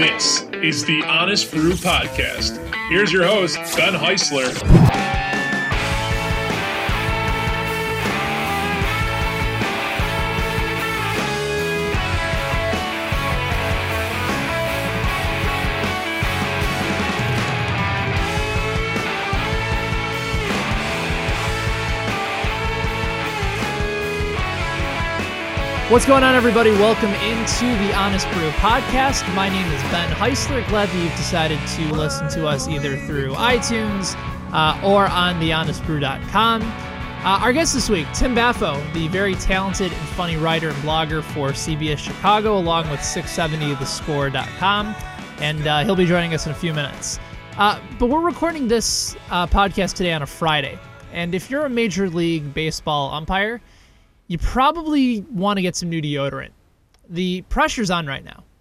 This is the Honest Brew Podcast. Here's your host, Ben Heisler. What's going on, everybody? Welcome into the Honest Brew Podcast. My name is Ben Heisler. Glad that you've decided to listen to us either through iTunes or on thehonestbrew.com. Our guest this week, Tim Baffo, the very talented and funny writer and blogger for CBS Chicago, along with 670thescore.com, and he'll be joining us in a few minutes. But we're recording this podcast today on a Friday, and if you're a Major League Baseball umpire, you probably want to get some new deodorant. The pressure's on right now.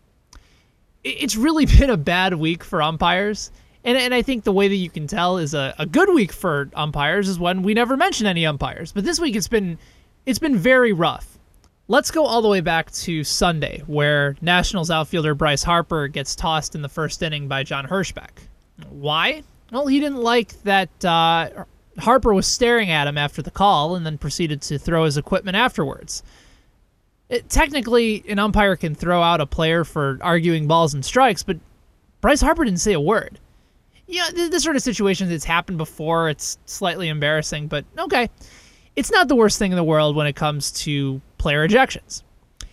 It's really been a bad week for umpires, and I think the way that you can tell is a good week for umpires is when we never mention any umpires. But this week it's been very rough. Let's go all the way back to Sunday, where Nationals outfielder Bryce Harper gets tossed in the first inning by John Hirschbeck. Why? Well, he didn't like that Harper was staring at him after the call and then proceeded to throw his equipment afterwards. Technically, an umpire can throw out a player for arguing balls and strikes, but Bryce Harper didn't say a word. Yeah, this sort of situation, it's happened before. It's slightly embarrassing, but okay. It's not the worst thing in the world when it comes to player ejections.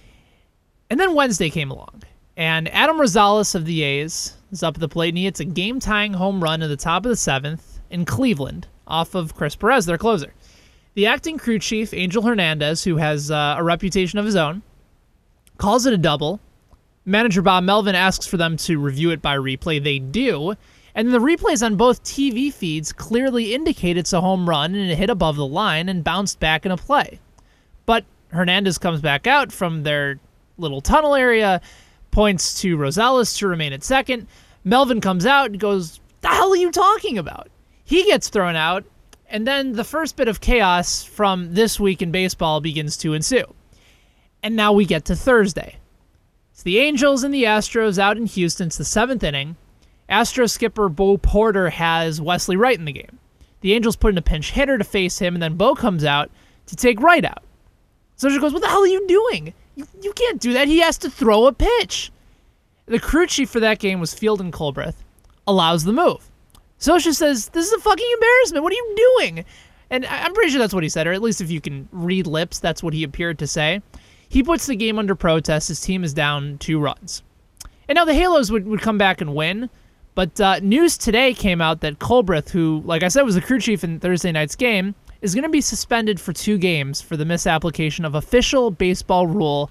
And then Wednesday came along, and Adam Rosales of the A's is up at the plate, and he hits a game-tying home run at the top of the seventh in Cleveland off of Chris Perez, their closer. The acting crew chief, Angel Hernandez, who has a reputation of his own, calls it a double. Manager Bob Melvin asks for them to review it by replay. They do. And the replays on both TV feeds clearly indicate it's a home run and it hit above the line and bounced back in a play. But Hernandez comes back out from their little tunnel area, points to Rosales to remain at second. Melvin comes out and goes, "The hell are you talking about?" He gets thrown out, and then the first bit of chaos from this week in baseball begins to ensue. And now we get to Thursday. It's the Angels and the Astros out in Houston. It's the seventh inning. Astros skipper Bo Porter has Wesley Wright in the game. The Angels put in a pinch hitter to face him, and then Bo comes out to take Wright out. Sosha goes, "What the hell are you doing? You can't do that. He has to throw a pitch." The crew chief for that game was Fieldon Colbreth, allows the move. Sosha says, "This is a fucking embarrassment. What are you doing?" And I'm pretty sure that's what he said, or at least if you can read lips, that's what he appeared to say. He puts the game under protest. His team is down 2 runs. And now the Halos would come back and win, but news today came out that Colbreth, who, like I said, was the crew chief in Thursday night's game, is going to be suspended for 2 games for the misapplication of official baseball rule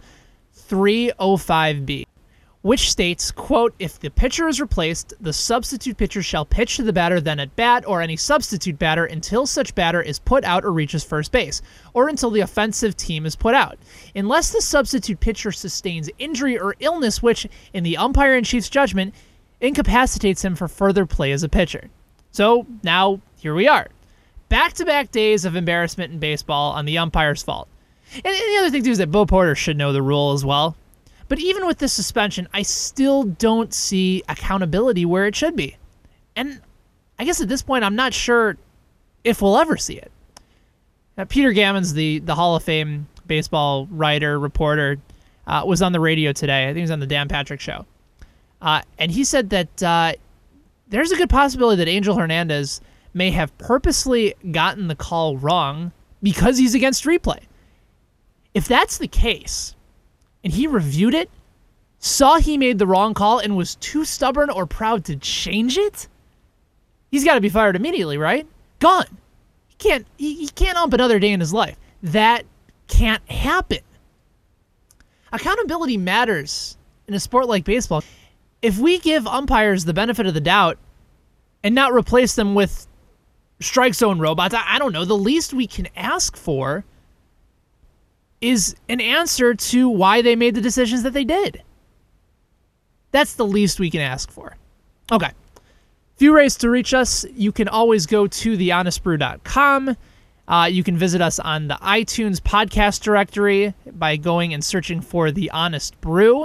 305B. Which states, quote, "If the pitcher is replaced, the substitute pitcher shall pitch to the batter then at bat or any substitute batter until such batter is put out or reaches first base, or until the offensive team is put out, unless the substitute pitcher sustains injury or illness which, in the umpire-in-chief's judgment, incapacitates him for further play as a pitcher." So now, here we are. Back-to-back days of embarrassment in baseball on the umpire's fault. And the other thing, too, is that Bo Porter should know the rule as well. But even with this suspension, I still don't see accountability where it should be. And I guess at this point, I'm not sure if we'll ever see it. Now, Peter Gammons, the Hall of Fame baseball writer, reporter, was on the radio today. I think he was on the Dan Patrick Show. And he said that there's a good possibility that Angel Hernandez may have purposely gotten the call wrong because he's against replay. If that's the case, and he reviewed it, saw he made the wrong call, and was too stubborn or proud to change it, he's got to be fired immediately, right? Gone. He can't ump another day in his life. That can't happen. Accountability matters in a sport like baseball. If we give umpires the benefit of the doubt and not replace them with strike zone robots, I don't know, the least we can ask for is an answer to why they made the decisions that they did. That's the least we can ask for. Okay. Few ways to reach us. You can always go to thehonestbrew.com. You can visit us on the iTunes podcast directory by going and searching for The Honest Brew.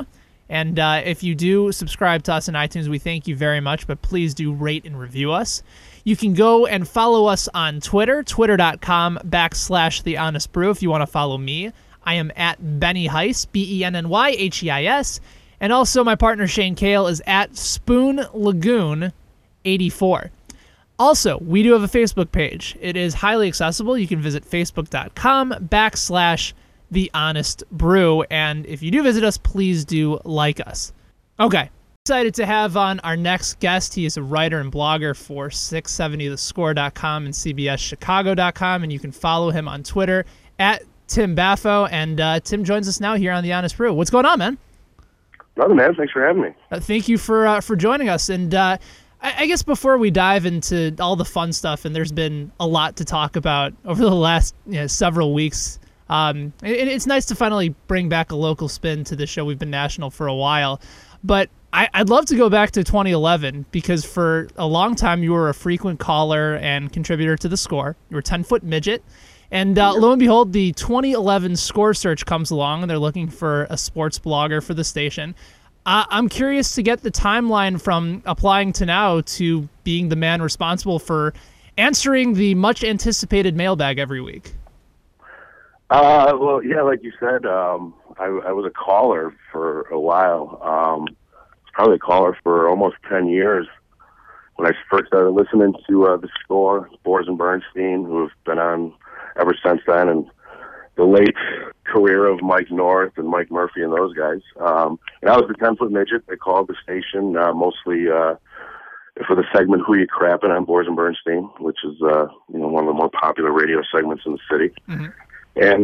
And if you do subscribe to us on iTunes, we thank you very much, but please do rate and review us. You can go and follow us on Twitter, twitter.com/The Honest Brew. If you want to follow me, I am at Benny Heiss, BennyHeis. And also my partner Shane Kale is at Spoon Lagoon 84. Also, we do have a Facebook page. It is highly accessible. You can visit facebook.com/The Honest Brew. And if you do visit us, please do like us. Okay. Excited to have on our next guest. He is a writer and blogger for 670thescore.com and CBSChicago.com. And you can follow him on Twitter at Tim Baffo. And Tim joins us now here on The Honest Brew. What's going on, man? Nothing, man. Thanks for having me. Thank you for joining us. And I guess before we dive into all the fun stuff, and there's been a lot to talk about over the last several weeks, it's nice to finally bring back a local spin to the show. We've been national for a while. But I'd love to go back to 2011 because for a long time you were a frequent caller and contributor to The Score. You were a 10-foot midget. And lo and behold, the 2011 Score Search comes along, and they're looking for a sports blogger for the station. I'm curious to get the timeline from applying to now to being the man responsible for answering the much-anticipated mailbag every week. Well, yeah, like you said, I was a caller for a while. Probably a caller for almost 10 years. When I first started listening to The Score, Boers and Bernstein, who have been on ever since then, and the late career of Mike North and Mike Murphy and those guys. And I was the 10-foot midget. They called the station mostly for the segment "Who You Crappin'" on Boers and Bernstein, which is one of the more popular radio segments in the city. Mm-hmm. And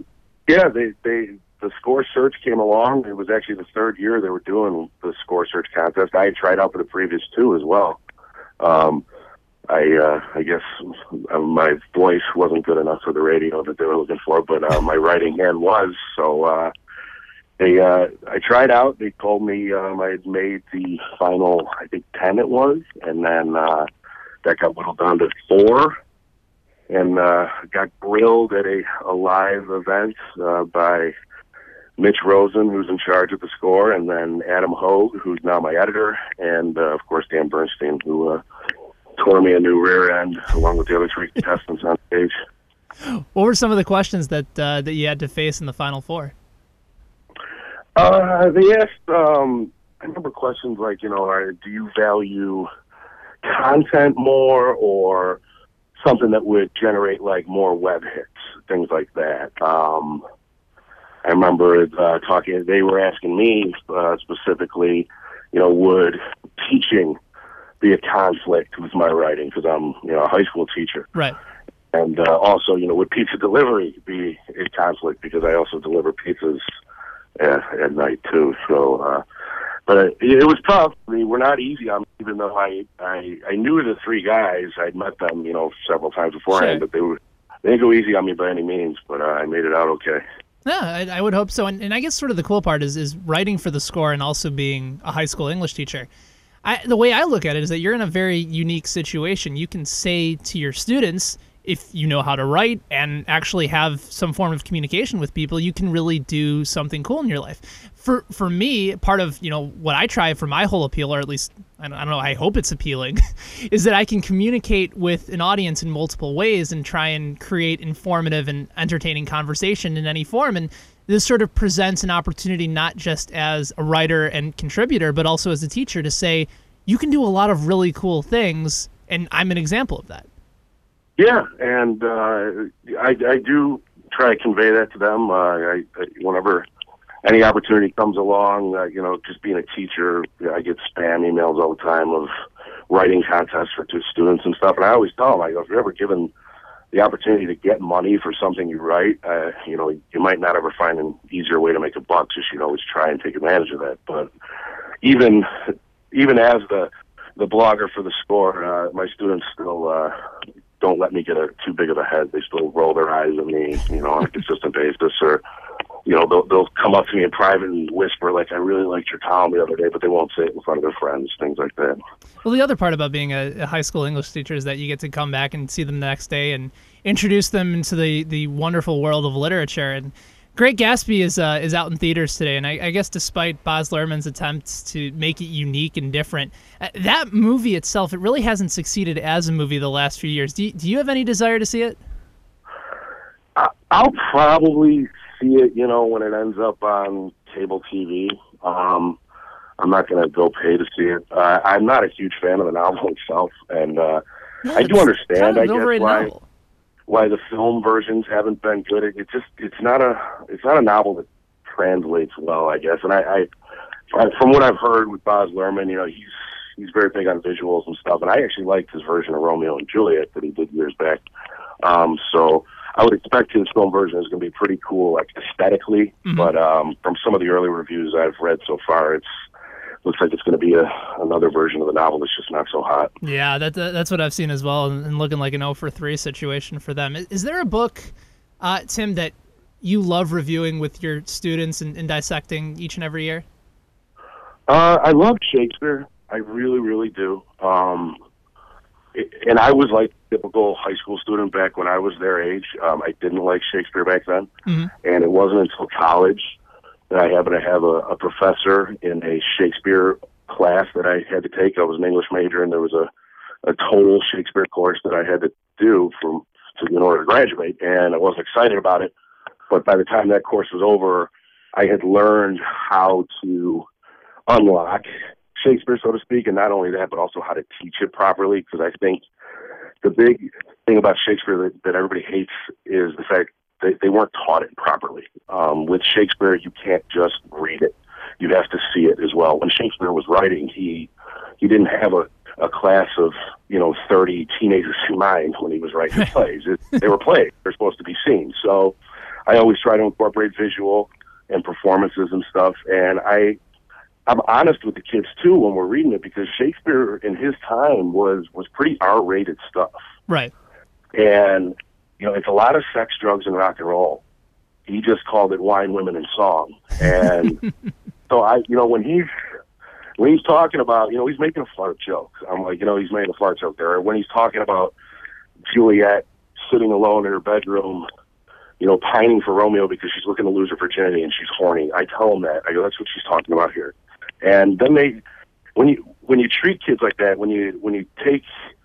the Score Search came along. It was actually the third year they were doing the Score Search contest. I had tried out for the previous two as well. I guess my voice wasn't good enough for the radio that they were looking for, but my writing hand was. So I tried out. They told me I had made the final, I think 10 it was, and then that got whittled down to 4. And got grilled at a live event by Mitch Rosen, who's in charge of The Score, and then Adam Hogue, who's now my editor, and of course Dan Bernstein, who tore me a new rear end along with the other 3 contestants on stage. What were some of the questions that you had to face in the Final Four? They asked, I remember questions like, do you value content more or something that would generate like more web hits, things like that. I remember they were asking me specifically, would teaching be a conflict with my writing because I'm, a high school teacher. Right. And also, would pizza delivery be a conflict because I also deliver pizzas at night too. So, but it was tough. They were not easy on me, even though I knew the 3 guys. I'd met them, several times beforehand, sure. But they didn't go easy on me by any means. But I made it out okay. Yeah, I would hope so. And I guess sort of the cool part is writing for The Score and also being a high school English teacher. The way I look at it is that you're in a very unique situation. You can say to your students, if you know how to write and actually have some form of communication with people, you can really do something cool in your life. For me, part of what I try for my whole appeal, or at least I don't know, I hope it's appealing, is that I can communicate with an audience in multiple ways and try and create informative and entertaining conversation in any form. And this sort of presents an opportunity not just as a writer and contributor, but also as a teacher to say, you can do a lot of really cool things, and I'm an example of that. Yeah, and I do try to convey that to them. Whenever any opportunity comes along, just being a teacher, I get spam emails all the time of writing contests for students and stuff. And I always tell them, if you're ever given the opportunity to get money for something you write, you might not ever find an easier way to make a buck. So you should always try and take advantage of that. But even as the blogger for The Score, my students still don't let me get too big of a head. They still roll their eyes at me, on a consistent basis, or they'll come up to me in private and whisper, like, I really liked your column the other day, but they won't say it in front of their friends, things like that. Well, the other part about being a high school English teacher is that you get to come back and see them the next day and introduce them into the wonderful world of literature. And Great Gatsby is out in theaters today, and I guess despite Baz Luhrmann's attempts to make it unique and different, that movie itself, it really hasn't succeeded as a movie the last few years. Do you have any desire to see it? I'll probably see it, when it ends up on cable TV. I'm not going to go pay to see it. I'm not a huge fan of the novel itself, and I do understand, I guess, why the film versions haven't been good. It's not a novel that translates well, I guess. And I from what I've heard with Baz Luhrmann, he's very big on visuals and stuff. And I actually liked his version of Romeo and Juliet that he did years back. So I would expect his film version is going to be pretty cool, like aesthetically. Mm-hmm. But from some of the early reviews I've read so far, looks like it's going to be another version of the novel that's just not so hot. Yeah, that's what I've seen as well, and looking like an 0-for-3 situation for them. Is there a book, Tim, that you love reviewing with your students and dissecting each and every year? I love Shakespeare. I really, really do. And I was like a typical high school student back when I was their age. I didn't like Shakespeare back then, mm-hmm. and it wasn't until college that I happened to have a professor in a Shakespeare class that I had to take. I was an English major, and there was a total Shakespeare course that I had to do in order to graduate, and I wasn't excited about it. But by the time that course was over, I had learned how to unlock Shakespeare, so to speak, and not only that, but also how to teach it properly, because I think the big thing about Shakespeare that everybody hates is the fact they weren't taught it properly. With Shakespeare, you can't just read it. You have to see it as well. When Shakespeare was writing, he didn't have a class of 30 teenagers in mind when he was writing plays. They were plays. They're supposed to be seen. So I always try to incorporate visual and performances and stuff. And I'm honest with the kids, too, when we're reading it, because Shakespeare in his time was pretty R-rated stuff. Right. And it's a lot of sex, drugs, and rock and roll. He just called it wine, women, and song. And so when he's talking about, he's making a flirt joke. I'm like, he's making a flirt joke there. When he's talking about Juliet sitting alone in her bedroom, pining for Romeo because she's looking to lose her virginity and she's horny. I tell him that. I go, that's what she's talking about here. And then when you treat kids like that, when you take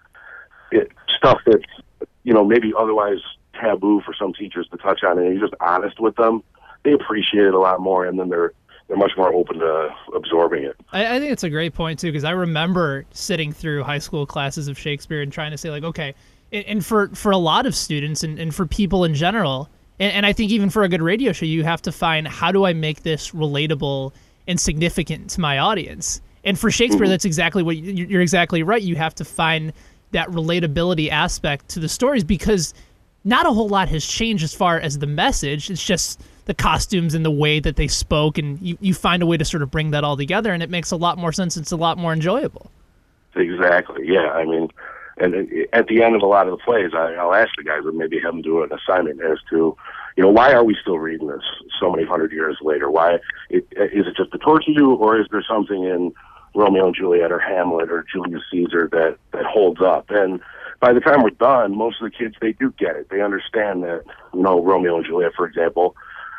stuff that's maybe otherwise taboo for some teachers to touch on, and you're just honest with them, they appreciate it a lot more, and then they're much more open to absorbing it. I think it's a great point, too, because I remember sitting through high school classes of Shakespeare and trying to say, like, okay, and for a lot of students and for people in general, and I think even for a good radio show, you have to find, how do I make this relatable and significant to my audience? And for Shakespeare, mm-hmm. That's exactly what you're exactly right. You have to find that relatability aspect to the stories, because not a whole lot has changed as far as the message. It's just the costumes and the way that they spoke, and you find a way to sort of bring that all together, and it makes a lot more sense. It's a lot more enjoyable. Exactly, yeah. I mean, and at the end of a lot of the plays, I'll ask the guys, or maybe have them do an assignment as to, why are we still reading this so many hundred years later? Why is it just to torture you, or is there something in Romeo and Juliet or Hamlet or Julius Caesar that holds up? And by the time we're done, most of the kids, they do get it. They understand that, Romeo and Juliet, for example,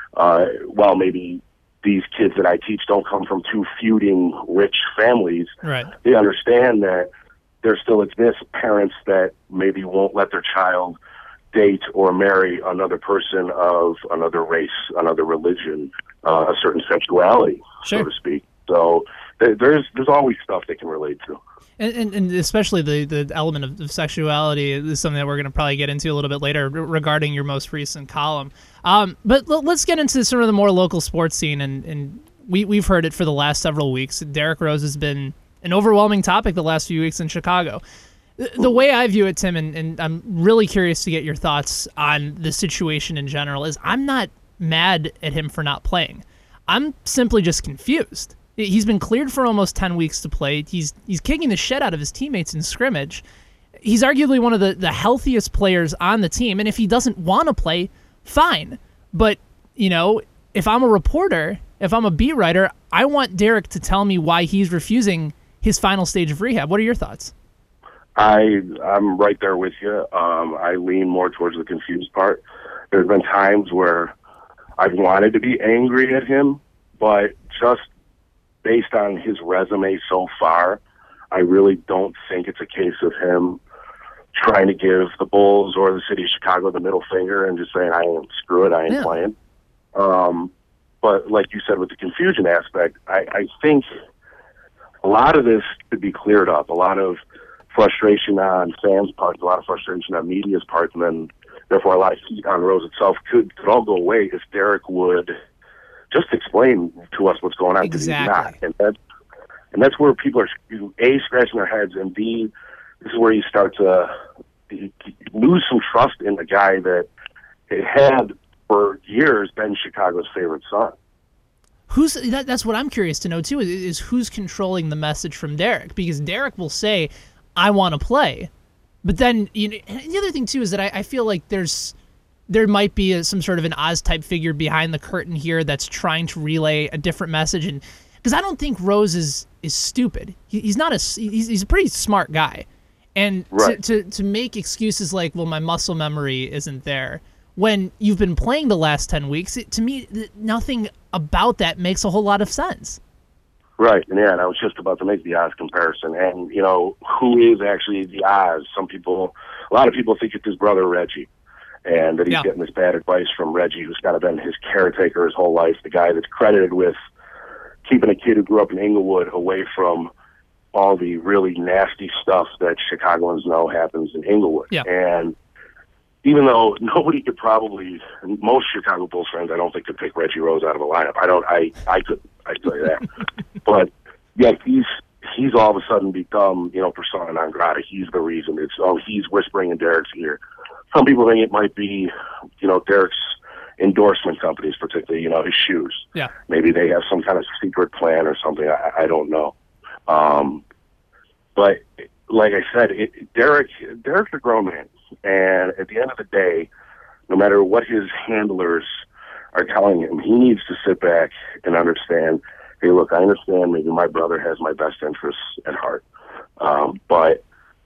while maybe these kids that I teach don't come from two feuding rich families, right. They understand that there still exists parents that maybe won't let their child date or marry another person of another race, another religion, a certain sexuality, sure. so to speak. So there's always stuff they can relate to. And especially the element of sexuality is something that we're going to probably get into a little bit later regarding your most recent column. But let's get into sort of the more local sports scene, and we've heard it for the last several weeks. Derrick Rose has been an overwhelming topic the last few weeks in Chicago. The way I view it, Tim, and I'm really curious to get your thoughts on the situation in general, is I'm not mad at him for not playing. I'm simply just confused. He's been cleared for almost 10 weeks to play. He's kicking the shit out of his teammates in scrimmage. He's arguably one of the healthiest players on the team, and if he doesn't want to play, fine. But, if I'm a reporter, if I'm a beat writer, I want Derrick to tell me why he's refusing his final stage of rehab. What are your thoughts? I'm right there with you. I lean more towards the confused part. There's been times where I've wanted to be angry at him, but just based on his resume so far, I really don't think it's a case of him trying to give the Bulls or the city of Chicago the middle finger and just saying, screw it, I ain't playing. But like you said with the confusion aspect, I think a lot of this could be cleared up. A lot of frustration on fans' part, a lot of frustration on media's part, and then therefore a lot of heat on Rose itself could all go away if Derek would just explain to us what's going on. Exactly. He's not. And that's where people are, A, scratching their heads, and B, this is where you start to lose some trust in the guy that had for years been Chicago's favorite son. That's what I'm curious to know too, is who's controlling the message from Derek, because Derek will say, I want to play. But then the other thing too is that I feel like there might be some sort of an Oz type figure behind the curtain here that's trying to relay a different message, and because I don't think Rose is stupid. He's not he's a pretty smart guy. And right. to make excuses like, well, my muscle memory isn't there, when you've been playing the last 10 weeks, to me, nothing about that makes a whole lot of sense. Right, and I was just about to make the Oz comparison. And, who is actually the Oz? A lot of people think it's his brother Reggie, and that he's getting this bad advice from Reggie, who's kind of been his caretaker his whole life, the guy that's credited with keeping a kid who grew up in Inglewood away from all the really nasty stuff that Chicagoans know happens in Inglewood. Yeah. And even though nobody could most Chicago Bulls fans, I don't think could pick Reggie Rose out of a lineup. I couldn't, I tell you that. But yeah, he's all of a sudden become, persona non grata. He's the reason. He's whispering in Derek's ear. Some people think it might be, Derek's endorsement companies, particularly, his shoes. Yeah. Maybe they have some kind of secret plan or something. I don't know. But like I said, Derek's a grown man. And at the end of the day, no matter what his handlers are telling him, he needs to sit back and understand, hey, look, I understand maybe my brother has my best interests at heart. But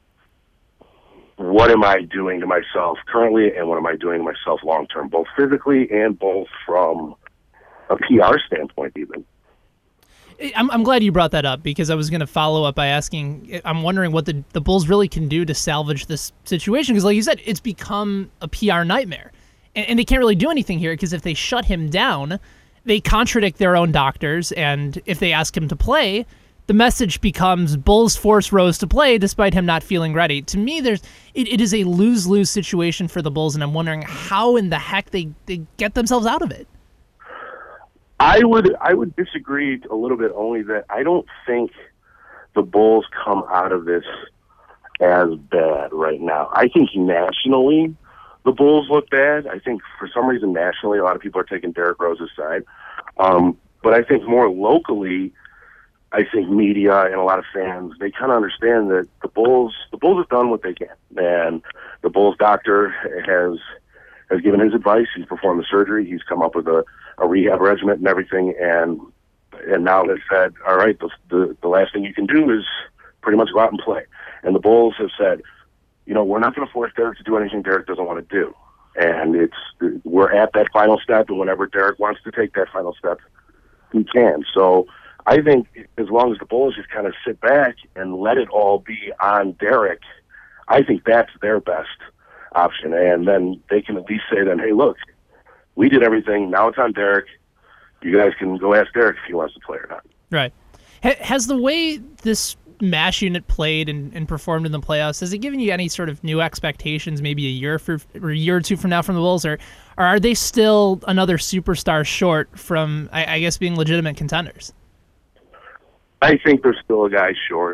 what am I doing to myself currently, and what am I doing to myself long-term, both physically and both from a PR standpoint even? I'm glad you brought that up, because I was going to follow up by asking, I'm wondering what the Bulls really can do to salvage this situation, because like you said, it's become a PR nightmare. And they can't really do anything here, because if they shut him down, they contradict their own doctors, and if they ask him to play, the message becomes Bulls force Rose to play despite him not feeling ready. To me, it is a lose-lose situation for the Bulls, and I'm wondering how in the heck they get themselves out of it. I would disagree a little bit, only that I don't think the Bulls come out of this as bad right now. I think nationally the Bulls look bad. I think for some reason nationally a lot of people are taking Derrick Rose's side. But I think more locally, I think media and a lot of fans, they kind of understand that the Bulls have done what they can. And the Bulls doctor has given his advice. He's performed the surgery. He's come up with a rehab regimen and everything, and now they've said, all right, the last thing you can do is pretty much go out and play. And the Bulls have said, we're not going to force Derek to do anything Derek doesn't want to do. And we're at that final step, and whenever Derek wants to take that final step, he can. So I think as long as the Bulls just kind of sit back and let it all be on Derek, I think that's their best option. And then they can at least say then, hey, look, we did everything. Now it's on Derek. You guys can go ask Derek if he wants to play or not. Right. Has the way this MASH unit played and performed in the playoffs, has it given you any sort of new expectations, maybe a year or two from now from the Bulls, or are they still another superstar short from, I guess, being legitimate contenders? I think they're still a guy short.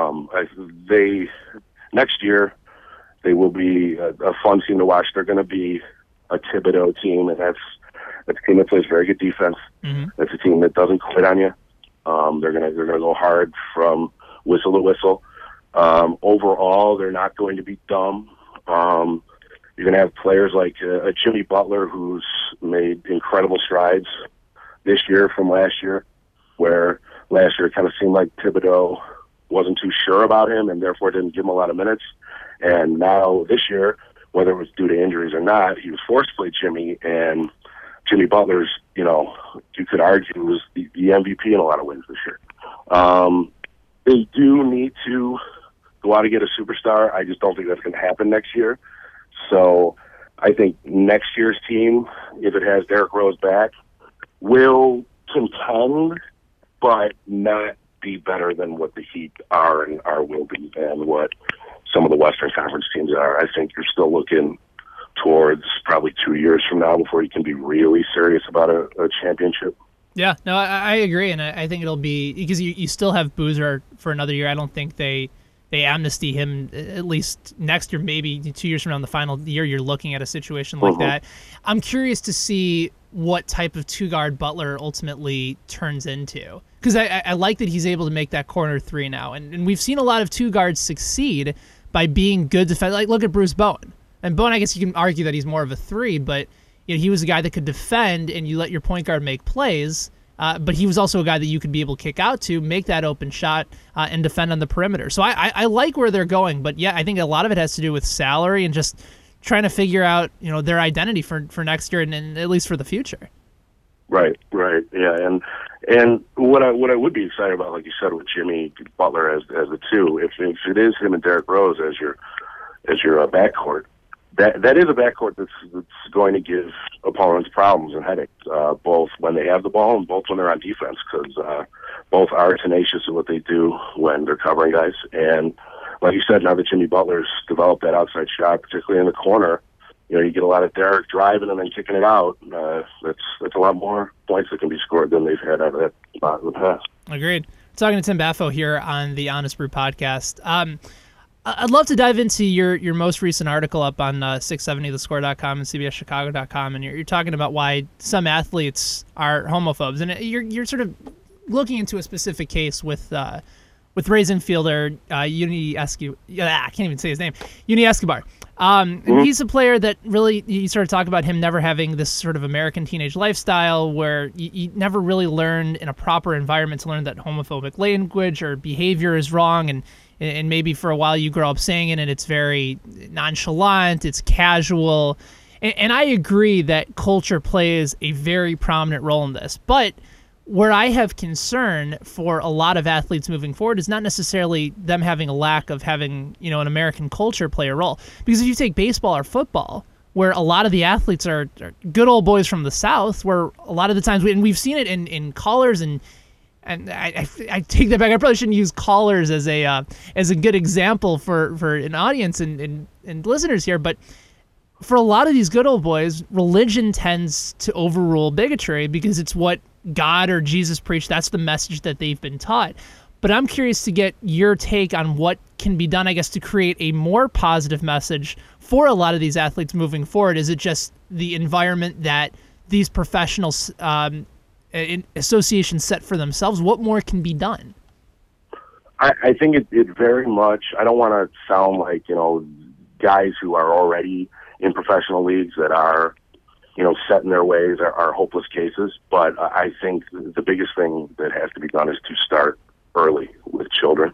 Next year, they will be a fun team to watch. They're going to be a Thibodeau team, and that's a team that plays very good defense. Mm-hmm. That's a team that doesn't quit on you. They're gonna go hard from whistle to whistle. Overall, they're not going to be dumb. You're going to have players like a Jimmy Butler, who's made incredible strides this year from last year, where last year it kind of seemed like Thibodeau wasn't too sure about him and therefore didn't give him a lot of minutes. And now this year, whether it was due to injuries or not, he was forced to play Jimmy, and Jimmy Butler's, you could argue was the MVP in a lot of ways this year. They do need to go out and get a superstar. I just don't think that's going to happen next year. So I think next year's team, if it has Derrick Rose back, will contend, but not be better than what the Heat are and will be, and what some of the Western Conference teams are. I think you're still looking towards probably 2 years from now before you can be really serious about a championship. Yeah, no, I agree, and I think it'll be because you still have Boozer for another year. I don't think they amnesty him at least next year, maybe 2 years from now in the final year. You're looking at a situation like that. I'm curious to see what type of two-guard Butler ultimately turns into, because I like that he's able to make that corner three now, and we've seen a lot of two guards succeed by being good defenders. Like, look at Bruce Bowen. And Bowen, I guess you can argue that he's more of a three, but he was a guy that could defend, and you let your point guard make plays. But he was also a guy that you could be able to kick out to, make that open shot, and defend on the perimeter. So I like where they're going, but yeah, I think a lot of it has to do with salary and just trying to figure out their identity for next year and at least for the future. Right, yeah, and what I would be excited about, like you said, with Jimmy Butler as the two, if it is him and Derrick Rose as your backcourt. That is a backcourt that's going to give opponents problems and headaches, both when they have the ball and both when they're on defense, because both are tenacious in what they do when they're covering guys. And like you said, now that Jimmy Butler's developed that outside shot, particularly in the corner, you get a lot of Derrick driving and then kicking it out. That's a lot more points that can be scored than they've had out of that spot in the past. Agreed. Talking to Tim Baffo here on the Honest Brew podcast. I'd love to dive into your most recent article up on 670thescore.com and cbschicago.com, and you're talking about why some athletes are homophobes, and you're sort of looking into a specific case with Rays infielder Uni Escobar. I can't even say his name. Uni Escobar. And he's a player that really, you sort of talk about him never having this sort of American teenage lifestyle where you never really learned in a proper environment to learn that homophobic language or behavior is wrong, and maybe for a while you grow up saying it and it's very nonchalant, it's casual. And I agree that culture plays a very prominent role in this. But where I have concern for a lot of athletes moving forward is not necessarily them having a lack of having, an American culture play a role. Because if you take baseball or football, where a lot of the athletes are good old boys from the South, where a lot of the times, and we've seen it in callers and I take that back. I probably shouldn't use callers as a good example for an audience and listeners here, but for a lot of these good old boys, religion tends to overrule bigotry because it's what God or Jesus preached. That's the message that they've been taught. But I'm curious to get your take on what can be done, I guess, to create a more positive message for a lot of these athletes moving forward. Is it just the environment that these professionals associations set for themselves? What more can be done? I think it very much, I don't want to sound like, guys who are already in professional leagues that are, set in their ways are hopeless cases. But I think the biggest thing that has to be done is to start early with children.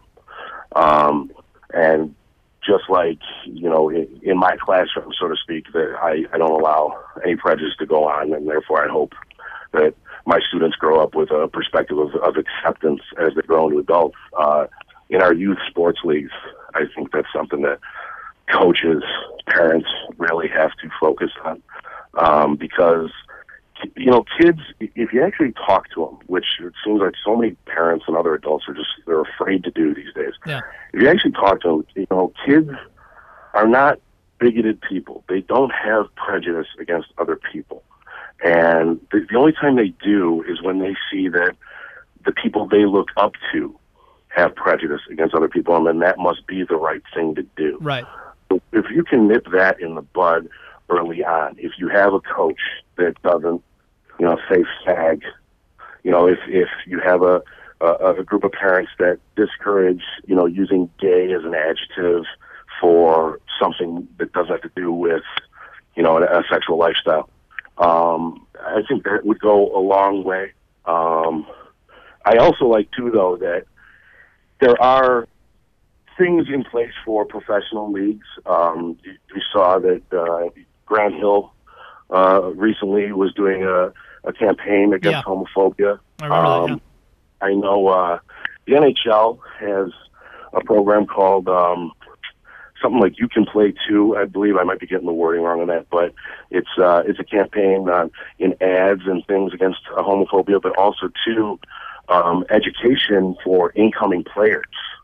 And just like, in my classroom, so to speak, that I don't allow any prejudice to go on, and therefore I hope that my students grow up with a perspective of acceptance as they grow into adults. In our youth sports leagues, I think that's something that coaches, parents really have to focus on. Because, kids, if you actually talk to them, which it seems like so many parents and other adults they're afraid to do these days. Yeah. If you actually talk to them, kids are not bigoted people. They don't have prejudice against other people. And the only time they do is when they see that the people they look up to have prejudice against other people, and then that must be the right thing to do. Right. So if you can nip that in the bud early on, if you have a coach that doesn't, say fag, if you have a group of parents that discourage, using gay as an adjective for something that doesn't have to do with, a sexual lifestyle. I think that would go a long way. I also like, too, though, that there are things in place for professional leagues. You saw that Grant Hill recently was doing a campaign against homophobia. I remember that, I know the NHL has a program called something like You Can Play Too. I believe I might be getting the wording wrong on that, but it's a campaign in ads and things against homophobia, but also too education for incoming players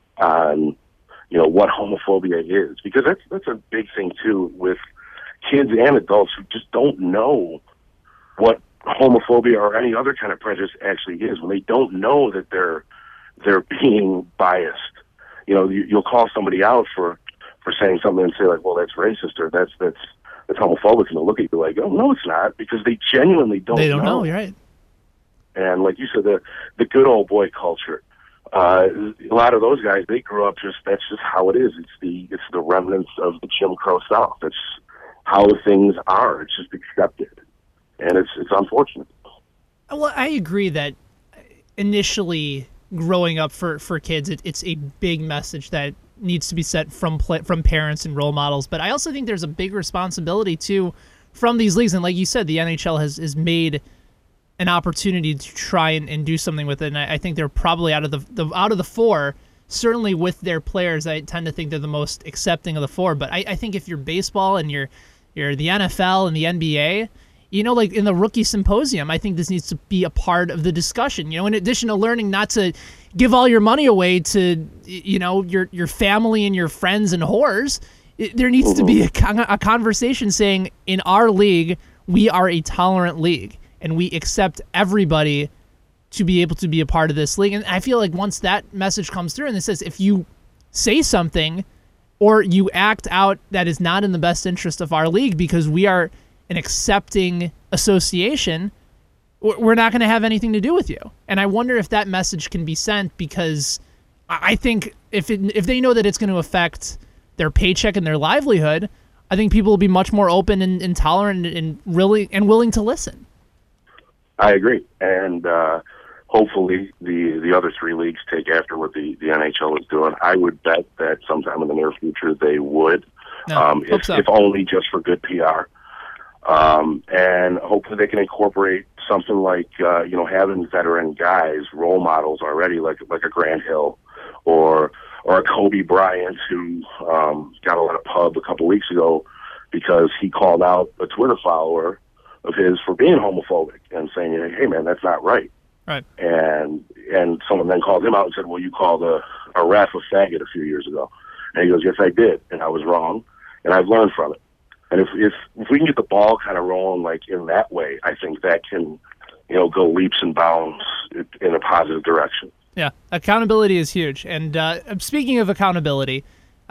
on what homophobia is, because that's a big thing too with kids and adults who just don't know what homophobia or any other kind of prejudice actually is. When they don't know that they're being biased, you'll call somebody out for saying something and say like, well, that's racist or that's homophobic, and they'll look at you like, oh no, it's not, because they genuinely don't know. They don't know. You're right. And like you said, the good old boy culture. A lot of those guys, they grew up that's just how it is. It's the remnants of the Jim Crow South. That's how things are. It's just accepted, and it's unfortunate. Well, I agree that initially growing up for kids, it's a big message that needs to be set from parents and role models. But I also think there's a big responsibility too from these leagues, and like you said, the NHL has made an opportunity to try and do something with it. And I think they're probably out of the four, certainly with their players, I tend to think they're the most accepting of the four. But I think if you're baseball and you're the NFL and the NBA, like in the rookie symposium, I think this needs to be a part of the discussion. In addition to learning not to give all your money away to, your family and your friends and whores, there needs to be a conversation saying, in our league, we are a tolerant league, and we accept everybody to be able to be a part of this league. And I feel like once that message comes through and it says, if you say something or you act out that is not in the best interest of our league because we are an accepting association, we're not going to have anything to do with you. And I wonder if that message can be sent, because I think if they know that it's going to affect their paycheck and their livelihood, I think people will be much more open and tolerant and willing to listen. I agree. And hopefully the other three leagues take after what the NHL is doing. I would bet that sometime in the near future they would, if only just for good PR. And hopefully they can incorporate something like, having veteran guys, role models already, like a Grant Hill or a Kobe Bryant, who got a lot of pub a couple weeks ago because he called out a Twitter follower of his for being homophobic and saying, hey man, that's not right. Right. And someone then called him out and said, well, you called a ref a faggot a few years ago. And he goes, yes, I did. And I was wrong. And I've learned from it. And if we can get the ball kind of rolling like in that way, I think that can, go leaps and bounds in a positive direction. Yeah, accountability is huge. And speaking of accountability,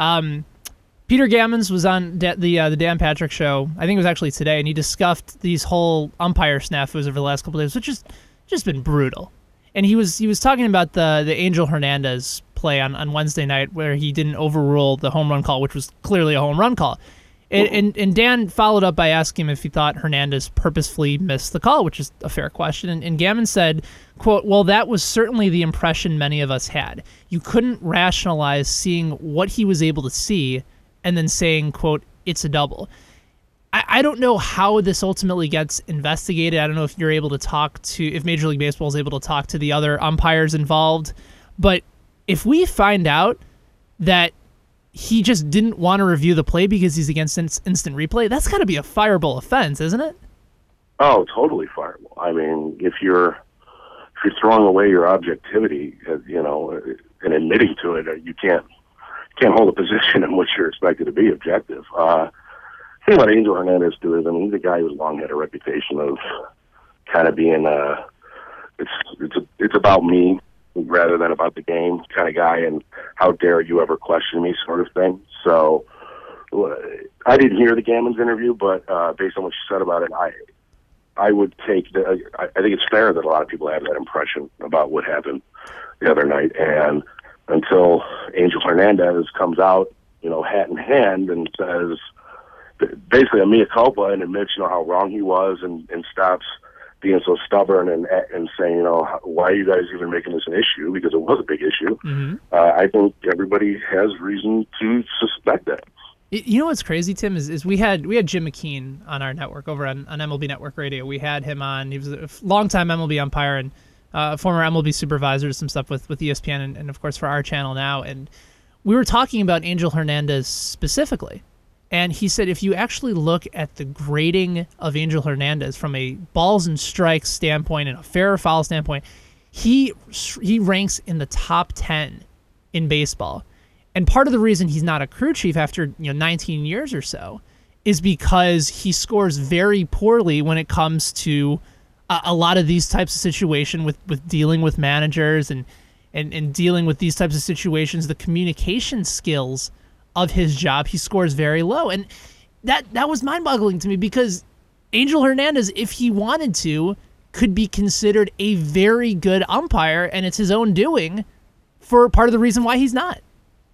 Peter Gammons was on the Dan Patrick Show. I think it was actually today, and he discussed these whole umpire snafus over the last couple of days, which has just been brutal. And he was talking about the Angel Hernandez play on Wednesday night where he didn't overrule the home run call, which was clearly a home run call. And Dan followed up by asking him if he thought Hernandez purposefully missed the call, which is a fair question. And Gammon said, quote, well, that was certainly the impression many of us had. You couldn't rationalize seeing what he was able to see and then saying, quote, it's a double. I don't know how this ultimately gets investigated. I don't know if you're able to if Major League Baseball is able to talk to the other umpires involved. But if we find out that he just didn't want to review the play because he's against instant replay, that's got to be a fireable offense, isn't it? Oh, totally fireable. I mean, if you're throwing away your objectivity, and admitting to it, you can't hold a position in which you're expected to be objective. The thing about Angel Hernandez too is, he's a guy who's long had a reputation of kind of being it's about me rather than about the game kind of guy, and how dare you ever question me sort of thing. So I didn't hear the Gammons interview, but based on what you said about it, I would take I think it's fair that a lot of people have that impression about what happened the other night. And until Angel Hernandez comes out, hat in hand, and says basically a mea culpa and admits, how wrong he was, and stops being so stubborn and saying, why are you guys even making this an issue? Because it was a big issue. Mm-hmm. I think everybody has reason to suspect that. You know what's crazy, Tim, is we had Jim McKean on our network over on MLB Network Radio. We had him on. He was a longtime MLB umpire and former MLB supervisor, some stuff with ESPN and of course for our channel now. And we were talking about Angel Hernandez specifically. And he said if you actually look at the grading of Angel Hernandez from a balls and strikes standpoint and a fair or foul standpoint, he ranks in the top 10 in baseball. And part of the reason he's not a crew chief after 19 years or so is because he scores very poorly when it comes to a lot of these types of situations with dealing with managers and dealing with these types of situations. The communication skills of his job, he scores very low. And that was mind-boggling to me because Angel Hernandez, if he wanted to, could be considered a very good umpire, and it's his own doing for part of the reason why he's not.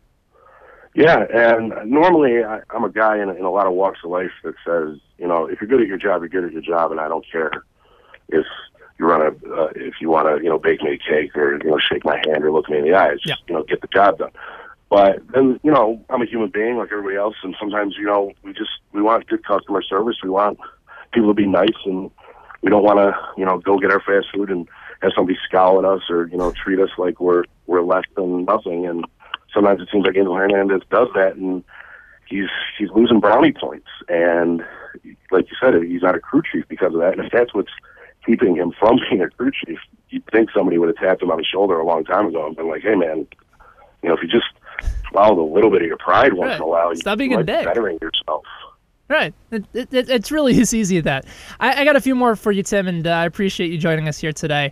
Yeah, and normally I'm a guy in a lot of walks of life that says, if you're good at your job, you're good at your job, and I don't care if you if you want to, bake me a cake or shake my hand or look me in the eyes. Just get the job done. But then I'm a human being like everybody else, and sometimes we want good customer service. We want people to be nice, and we don't want to go get our fast food and have somebody scowl at us or treat us like we're less than nothing. And sometimes it seems like Angel Hernandez does that, and he's losing brownie points. And like you said, he's not a crew chief because of that. And if that's what's keeping him from being a crew chief, you'd think somebody would have tapped him on the shoulder a long time ago and been like, "Hey, man, if you just swallow a little bit of your pride once in a while, stop being a dick. Bettering yourself." Right. It's really as easy as that. I got a few more for you, Tim, and I appreciate you joining us here today.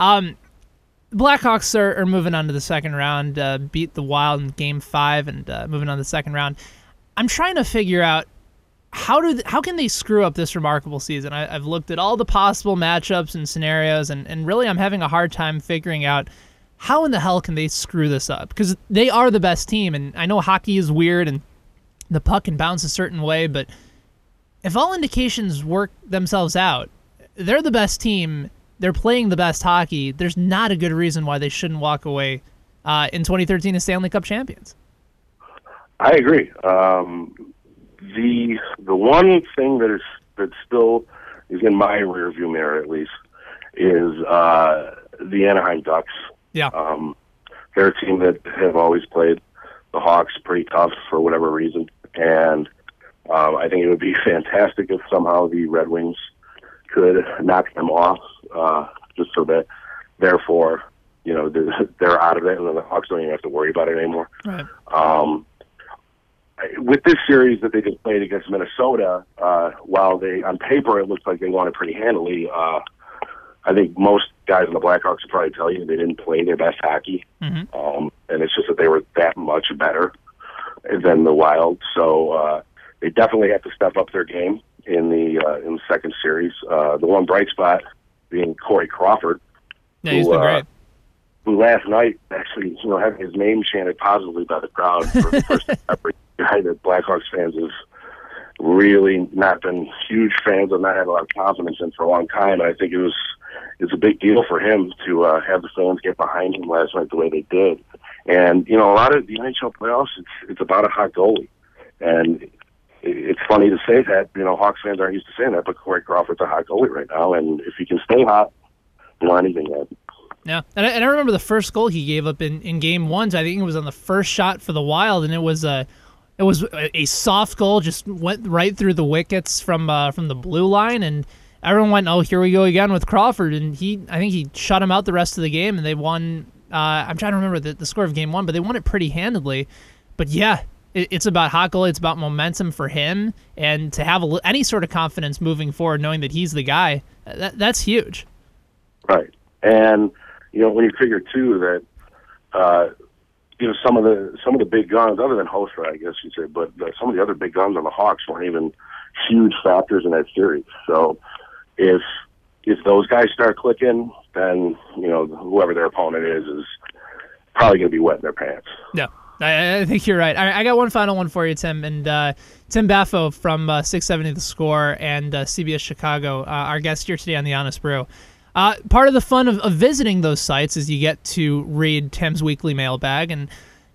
Blackhawks are moving on to the second round, beat the Wild in Game 5, and moving on to the second round. I'm trying to figure out how can they screw up this remarkable season. I've looked at all the possible matchups and scenarios, and really I'm having a hard time figuring out how in the hell can they screw this up? Because they are the best team, and I know hockey is weird, and the puck can bounce a certain way, but if all indications work themselves out, they're the best team. They're playing the best hockey. There's not a good reason why they shouldn't walk away in 2013 as Stanley Cup champions. I agree. The one thing that still is in my rearview mirror, at least, is the Anaheim Ducks. Yeah. They're a team that have always played the Hawks pretty tough for whatever reason, and I think it would be fantastic if somehow the Red Wings could knock them off, just so that, therefore, they're out of it, and then the Hawks don't even have to worry about it anymore. Right. With this series that they just played against Minnesota, while on paper it looks like they won it pretty handily, I think most guys in the Blackhawks would probably tell you they didn't play their best hockey, and it's just that they were that much better than the Wild. So they definitely have to step up their game in the second series. The one bright spot being Corey Crawford, he's been great. Who last night actually, having his name chanted positively by the crowd for the first time. Every guy that Blackhawks fans have really not been huge fans of, not had a lot of confidence in for a long time. And I think it's a big deal for him to have the fans get behind him last night the way they did. And, a lot of the NHL playoffs, it's about a hot goalie. And it's funny to say that, Hawks fans aren't used to saying that, but Corey Crawford's a hot goalie right now. And if he can stay hot, anything happens. Yeah, and I remember the first goal he gave up in Game 1. So I think it was on the first shot for the Wild, and it was a soft goal, just went right through the wickets from the blue line, and everyone went, "Oh, here we go again with Crawford," and I think he shut him out the rest of the game, and they won. I'm trying to remember the score of Game 1, but they won it pretty handedly. But yeah, it's about hot goal, it's about momentum for him, and to have any sort of confidence moving forward, knowing that he's the guy, that's huge. Right, and when you figure too that some of the big guns, other than Hofer, I guess you'd say, but some of the other big guns on the Hawks weren't even huge factors in that series. So if those guys start clicking, then whoever their opponent is probably going to be wetting their pants. Yeah, I think you're right. I got one final one for you, Tim, and Tim Baffo from 670 The Score and CBS Chicago, our guest here today on The Honest Brew. Part of the fun of visiting those sites is you get to read Tim's weekly mailbag, and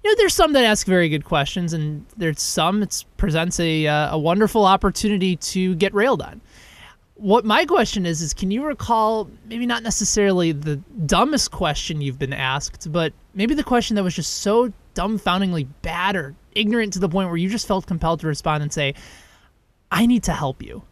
there's some that ask very good questions, and there's some it presents a wonderful opportunity to get railed on. What my question is can you recall maybe not necessarily the dumbest question you've been asked, but maybe the question that was just so dumbfoundingly bad or ignorant to the point where you just felt compelled to respond and say, I need to help you?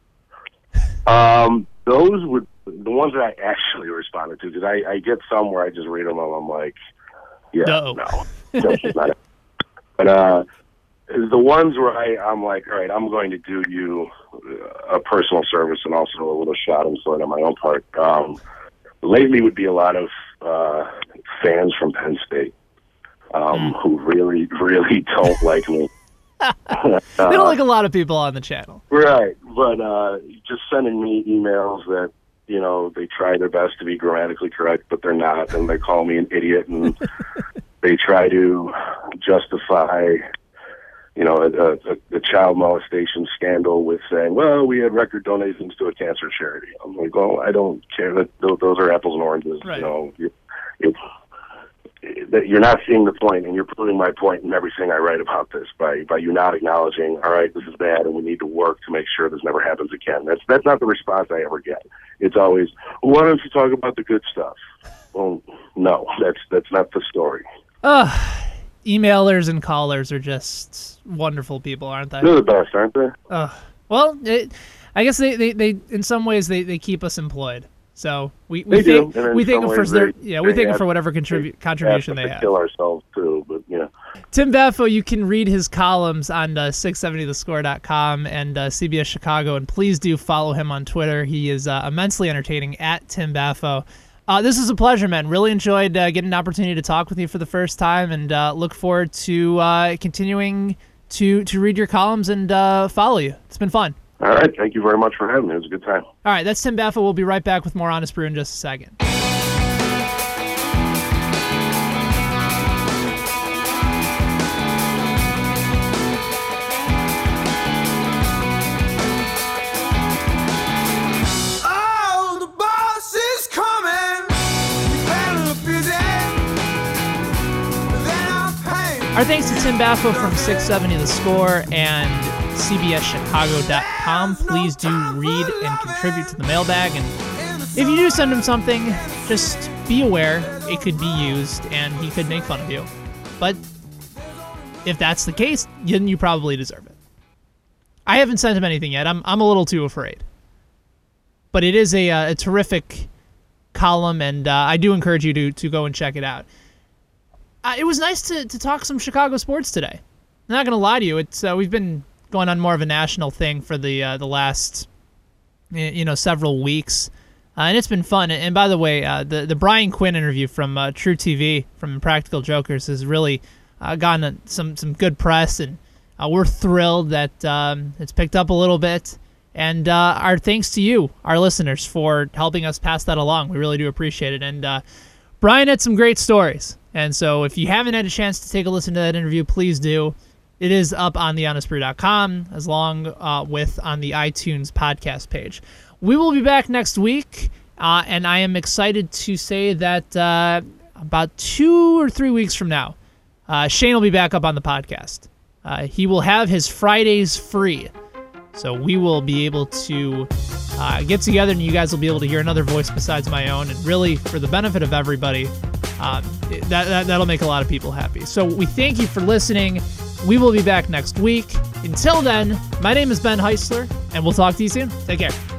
Those would the ones that I actually responded to, because I get some where I just read them and I'm like, yeah, no, that's just not it. But the ones where I'm like, all right, I'm going to do you a personal service and also a little schadenfreude on my own part. Lately would be a lot of fans from Penn State who really, really don't like me. They don't like a lot of people on the channel. Right, but just sending me emails that, they try their best to be grammatically correct, but they're not, and they call me an idiot, and they try to justify, a child molestation scandal with saying, well, we had record donations to a cancer charity. I'm like, well, I don't care. Those are apples and oranges. Right. You're not seeing the point, and you're proving my point in everything I write about this by you not acknowledging, all right, this is bad, and we need to work to make sure this never happens again. That's not the response I ever get. It's always, well, why don't you talk about the good stuff? Well, no, that's not the story. Emailers and callers are just wonderful people, aren't they? They're the best, aren't they? Well, I guess they in some ways they keep us employed. So we thank them for whatever contribution they have. Kill ourselves too, but Tim Baffo, you can read his columns on 670thescore.com and CBS Chicago, and please do follow him on Twitter. He is immensely entertaining at Tim Baffo. This is a pleasure, man. Really enjoyed getting an opportunity to talk with you for the first time, and look forward to continuing to read your columns and follow you. It's been fun. All right. Thank you very much for having me. It was a good time. All right. That's Tim Baffo. We'll be right back with more Honest Brew in just a second. Our thanks to Tim Baffo from 670 The Score and CBSChicago.com. Please do read and contribute to the mailbag. And if you do send him something, just be aware it could be used and he could make fun of you. But if that's the case, then you probably deserve it. I haven't sent him anything yet. I'm a little too afraid. But it is a terrific column, and I do encourage you to go and check it out. It was nice to talk some Chicago sports today. I'm not going to lie to you. It's we've been going on more of a national thing for the last several weeks, and it's been fun. And by the way, the Brian Quinn interview from True TV from Impractical Jokers has really gotten some good press, and we're thrilled that it's picked up a little bit. And our thanks to you, our listeners, for helping us pass that along. We really do appreciate it. And Brian had some great stories. And so if you haven't had a chance to take a listen to that interview, please do. It is up on thehonestbrew.com as long with on the iTunes podcast page. We will be back next week, and I am excited to say that about 2 or 3 weeks from now, Shane will be back up on the podcast. He will have his Fridays free, so we will be able to get together, and you guys will be able to hear another voice besides my own, and really, for the benefit of everybody, that'll make a lot of people happy. So we thank you for listening. We will be back next week. Until then, my name is Ben Heisler, and we'll talk to you soon. Take care.